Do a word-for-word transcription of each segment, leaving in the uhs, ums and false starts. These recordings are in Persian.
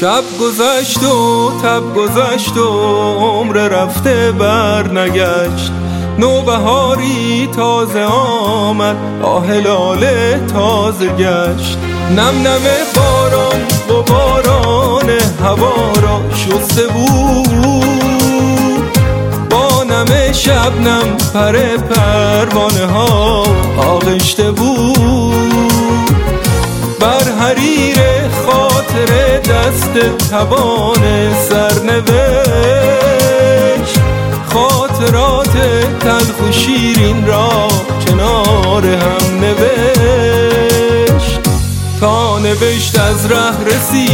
شب گذشت و تب گذشت و عمر رفته بر نگشت، نوبهاری تازه آمد، آه لاله تازه گشت. نم نم باران غباران هوا را شسته بود، با نم شبنم پر پروانه ها آغشته بود. بر حریر خاطر دست توان سرنوشت، خاطرات تلخ و شیرین را کنار هم نوشت. تا نوشت از ره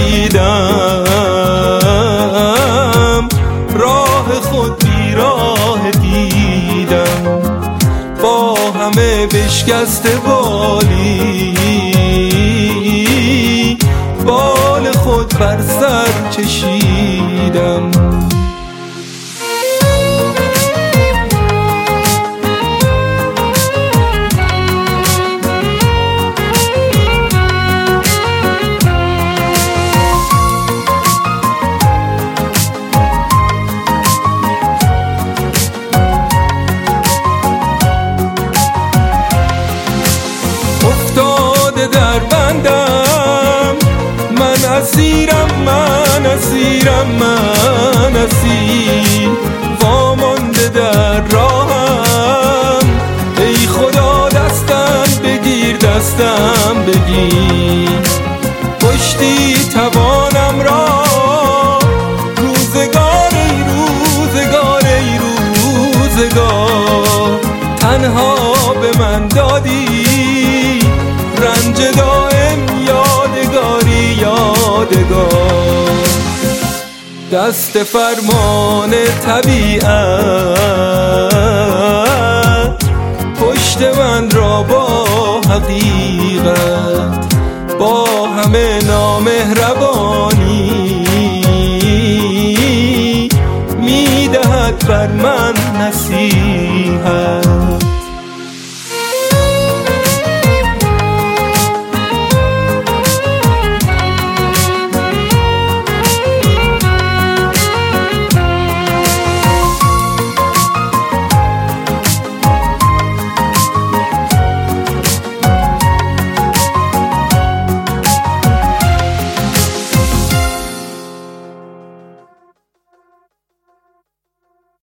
رسیدم، راه خود بی راه دیدم، با همه بشکسته بالی بال خود بر سر چشیدم. افتاده در بندم، من اسیرم من اسیرم من اسیر، وامانده در راهم. ای خدا دستم بگیر دستم بگیر، پشتی توانم را. روزگار ای روزگار ای روزگار، تنها به من دادی رنج دائم، یادگاری یادگار. دست فرمان طبیعت پشت من را با حقیقت، با همه نامهربانی